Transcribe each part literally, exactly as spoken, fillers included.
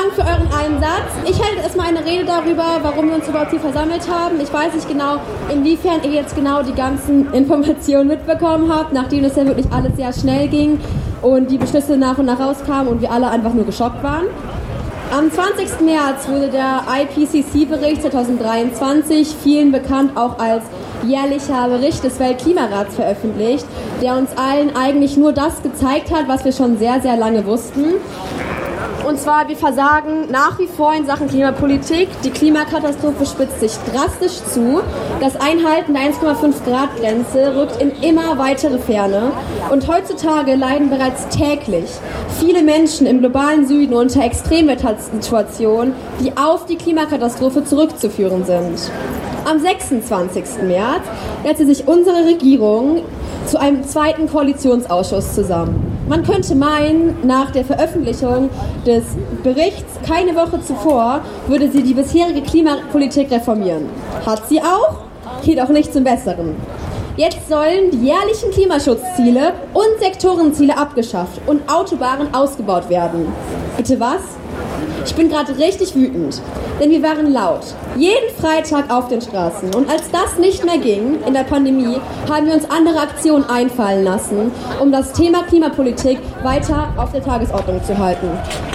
Dank für euren Einsatz. Ich halte erstmal eine Rede darüber, warum wir uns überhaupt hier versammelt haben. Ich weiß nicht genau, inwiefern ihr jetzt genau die ganzen Informationen mitbekommen habt, nachdem das ja wirklich alles sehr schnell ging und die Beschlüsse nach und nach rauskamen und wir alle einfach nur geschockt waren. Am zwanzigsten März wurde der I P C C-Bericht zweitausenddreiundzwanzig, vielen bekannt auch als jährlicher Bericht des Weltklimarats, veröffentlicht, der uns allen eigentlich nur das gezeigt hat, was wir schon sehr, sehr lange wussten. Und zwar, wir versagen nach wie vor in Sachen Klimapolitik. Die Klimakatastrophe spitzt sich drastisch zu. Das Einhalten der eins Komma fünf Grad Grenze rückt in immer weitere Ferne. Und heutzutage leiden bereits täglich viele Menschen im globalen Süden unter Extremwettersituationen, die auf die Klimakatastrophe zurückzuführen sind. Am sechsundzwanzigsten März setzte sich unsere Regierung zu einem zweiten Koalitionsausschuss zusammen. Man könnte meinen, nach der Veröffentlichung des Berichts keine Woche zuvor würde sie die bisherige Klimapolitik reformieren. Hat sie auch, jedoch nicht zum Besseren. Jetzt sollen die jährlichen Klimaschutzziele und Sektorenziele abgeschafft und Autobahnen ausgebaut werden. Bitte was? Ich bin gerade richtig wütend, denn wir waren laut, jeden Freitag auf den Straßen. Und als das nicht mehr ging in der Pandemie, haben wir uns andere Aktionen einfallen lassen, um das Thema Klimapolitik weiter auf der Tagesordnung zu halten.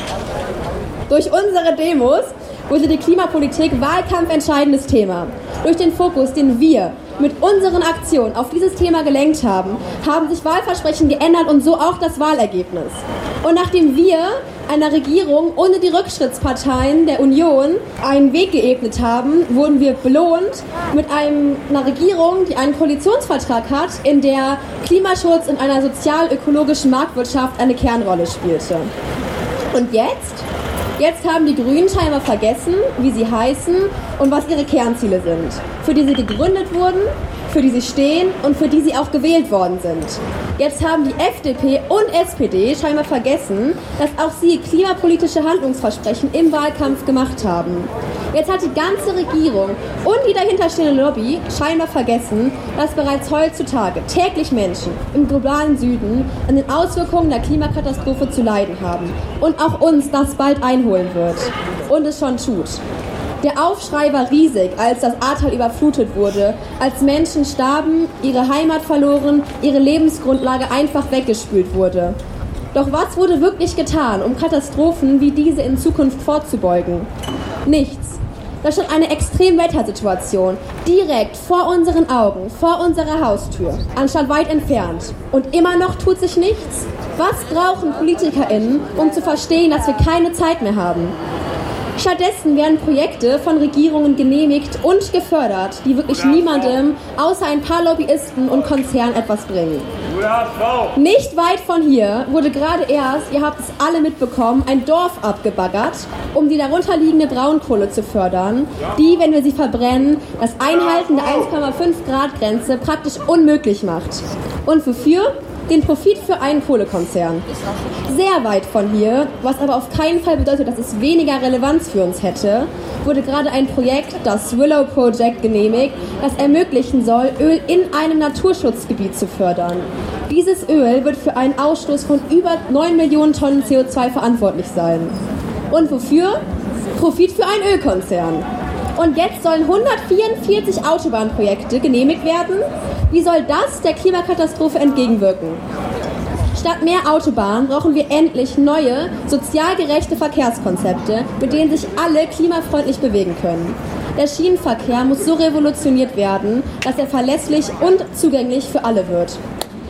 Durch unsere Demos wurde die Klimapolitik wahlkampfentscheidendes Thema. Durch den Fokus, den wir mit unseren Aktionen auf dieses Thema gelenkt haben, haben sich Wahlversprechen geändert und so auch das Wahlergebnis. Und nachdem wir einer Regierung ohne die Rückschrittsparteien der Union einen Weg geebnet haben, wurden wir belohnt mit einem, einer Regierung, die einen Koalitionsvertrag hat, in der Klimaschutz in einer sozial-ökologischen Marktwirtschaft eine Kernrolle spielte. Und jetzt? Jetzt haben die Grünen scheinbar vergessen, wie sie heißen und was ihre Kernziele sind, für die sie gegründet wurden, für die sie stehen und für die sie auch gewählt worden sind. Jetzt haben die F D P und S P D scheinbar vergessen, dass auch sie klimapolitische Handlungsversprechen im Wahlkampf gemacht haben. Jetzt hat die ganze Regierung und die dahinterstehende Lobby scheinbar vergessen, dass bereits heutzutage täglich Menschen im globalen Süden an den Auswirkungen der Klimakatastrophe zu leiden haben und auch uns das bald einholen wird und es schon tut. Der Aufschrei war riesig, als das Ahrtal überflutet wurde, als Menschen starben, ihre Heimat verloren, ihre Lebensgrundlage einfach weggespült wurde. Doch was wurde wirklich getan, um Katastrophen wie diese in Zukunft vorzubeugen? Nichts. Da stand eine Extremwettersituation direkt vor unseren Augen, vor unserer Haustür, anstatt weit entfernt. Und immer noch tut sich nichts? Was brauchen PolitikerInnen, um zu verstehen, dass wir keine Zeit mehr haben? Stattdessen werden Projekte von Regierungen genehmigt und gefördert, die wirklich niemandem außer ein paar Lobbyisten und Konzernen etwas bringen. Nicht weit von hier wurde gerade erst, ihr habt es alle mitbekommen, ein Dorf abgebaggert, um die darunterliegende Braunkohle zu fördern, die, wenn wir sie verbrennen, das Einhalten der eins Komma fünf Grad Grenze praktisch unmöglich macht. Und wofür? Den Profit für einen Kohlekonzern. Sehr weit von hier, was aber auf keinen Fall bedeutet, dass es weniger Relevanz für uns hätte, wurde gerade ein Projekt, das Willow Project, genehmigt, das ermöglichen soll, Öl in einem Naturschutzgebiet zu fördern. Dieses Öl wird für einen Ausstoß von über neun Millionen Tonnen C O zwei verantwortlich sein. Und wofür? Profit für einen Ölkonzern. Und jetzt sollen hundertvierundvierzig Autobahnprojekte genehmigt werden. Wie soll das der Klimakatastrophe entgegenwirken? Statt mehr Autobahnen brauchen wir endlich neue, sozial gerechte Verkehrskonzepte, mit denen sich alle klimafreundlich bewegen können. Der Schienenverkehr muss so revolutioniert werden, dass er verlässlich und zugänglich für alle wird.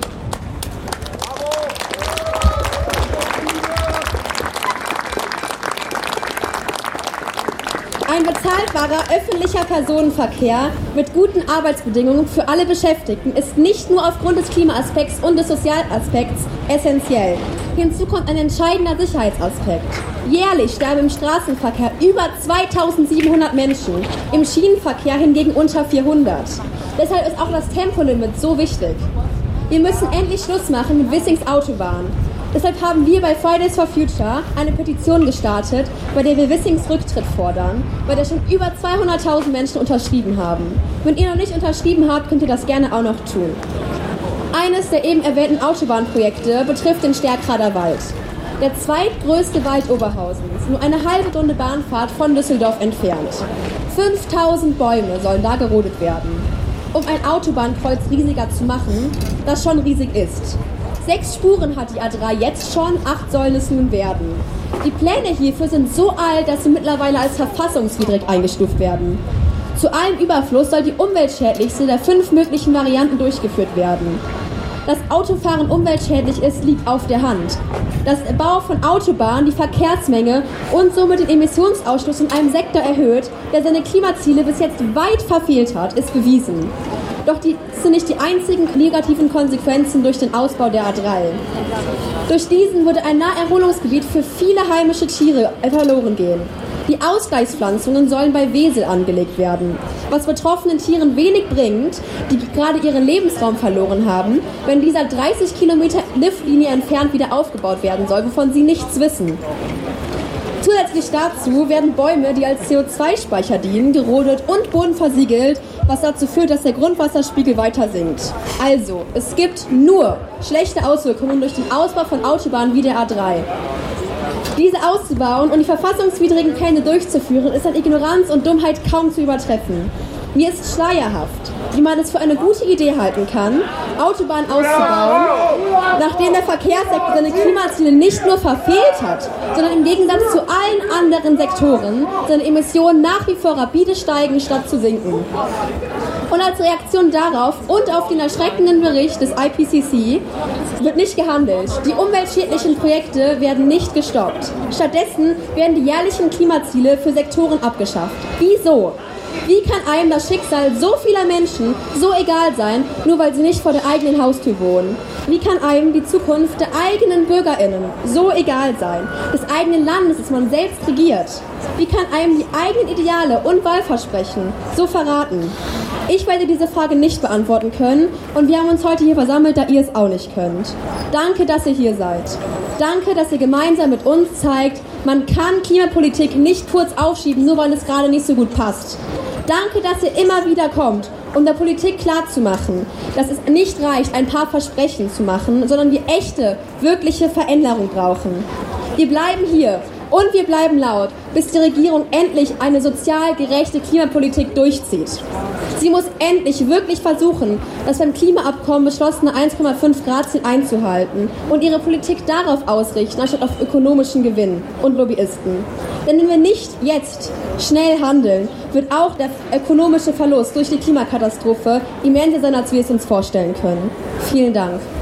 Ein bezahlbarer öffentlicher Personenverkehr mit guten Arbeitsbedingungen für alle Beschäftigten ist nicht nur aufgrund des Klimaaspekts und des Sozialaspekts essentiell. Hinzu kommt ein entscheidender Sicherheitsaspekt. Jährlich sterben im Straßenverkehr über zweitausendsiebenhundert Menschen, im Schienenverkehr hingegen unter vierhundert. Deshalb ist auch das Tempolimit so wichtig. Wir müssen endlich Schluss machen mit Wissings Autobahn. Deshalb haben wir bei Fridays for Future eine Petition gestartet, bei der wir Wissings Rücktritt fordern, bei der schon über zweihunderttausend Menschen unterschrieben haben. Wenn ihr noch nicht unterschrieben habt, könnt ihr das gerne auch noch tun. Eines der eben erwähnten Autobahnprojekte betrifft den Stärkrader Wald. der zweitgrößte Wald Oberhausens, nur eine halbe Stunde Bahnfahrt von Düsseldorf entfernt. fünftausend Bäume sollen da gerodet werden, um ein Autobahnkreuz riesiger zu machen, das schon riesig ist. Sechs Spuren hat die A drei jetzt schon, acht sollen es nun werden. Die Pläne hierfür sind so alt, dass sie mittlerweile als verfassungswidrig eingestuft werden. Zu allem Überfluss soll die umweltschädlichste der fünf möglichen Varianten durchgeführt werden. Dass Autofahren umweltschädlich ist, liegt auf der Hand. Dass der Bau von Autobahnen die Verkehrsmenge und somit den Emissionsausstoß in einem Sektor erhöht, der seine Klimaziele bis jetzt weit verfehlt hat, ist bewiesen. Doch die sind nicht die einzigen negativen Konsequenzen durch den Ausbau der A drei. Durch diesen würde ein Naherholungsgebiet für viele heimische Tiere verloren gehen. Die Ausgleichspflanzungen sollen bei Wesel angelegt werden, was betroffenen Tieren wenig bringt, die gerade ihren Lebensraum verloren haben, wenn dieser dreißig Kilometer Liftlinie entfernt wieder aufgebaut werden soll, wovon sie nichts wissen. Zusätzlich dazu werden Bäume, die als C O zwei Speicher dienen, gerodet und bodenversiegelt, was dazu führt, dass der Grundwasserspiegel weiter sinkt. Also, es gibt nur schlechte Auswirkungen durch den Ausbau von Autobahnen wie der A drei. Diese auszubauen und die verfassungswidrigen Pläne durchzuführen, ist an Ignoranz und Dummheit kaum zu übertreffen. Mir ist schleierhaft, wie man es für eine gute Idee halten kann, Autobahnen auszubauen, nachdem der Verkehrssektor seine Klimaziele nicht nur verfehlt hat, sondern im Gegensatz zu allen anderen Sektoren seine Emissionen nach wie vor rapide steigen, statt zu sinken. Und als Reaktion darauf und auf den erschreckenden Bericht des I P C C wird nicht gehandelt. Die umweltschädlichen Projekte werden nicht gestoppt. Stattdessen werden die jährlichen Klimaziele für Sektoren abgeschafft. Wieso? Wie kann einem das Schicksal so vieler Menschen so egal sein, nur weil sie nicht vor der eigenen Haustür wohnen? Wie kann einem die Zukunft der eigenen BürgerInnen so egal sein, des eigenen Landes, das man selbst regiert? Wie kann einem die eigenen Ideale und Wahlversprechen so verraten? Ich werde diese Frage nicht beantworten können und wir haben uns heute hier versammelt, da ihr es auch nicht könnt. Danke, dass ihr hier seid. Danke, dass ihr gemeinsam mit uns zeigt, man kann Klimapolitik nicht kurz aufschieben, nur weil es gerade nicht so gut passt. Danke, dass ihr immer wieder kommt, um der Politik klarzumachen, dass es nicht reicht, ein paar Versprechen zu machen, sondern wir echte, wirkliche Veränderung brauchen. Wir bleiben hier und wir bleiben laut, bis die Regierung endlich eine sozial gerechte Klimapolitik durchzieht. Sie muss endlich wirklich versuchen, das beim Klimaabkommen beschlossene eins Komma fünf Grad Ziel einzuhalten und ihre Politik darauf ausrichten, anstatt auf ökonomischen Gewinn und Lobbyisten. Denn wenn wir nicht jetzt schnell handeln, wird auch der ökonomische Verlust durch die Klimakatastrophe immenser sein, als wir es uns vorstellen können. Vielen Dank.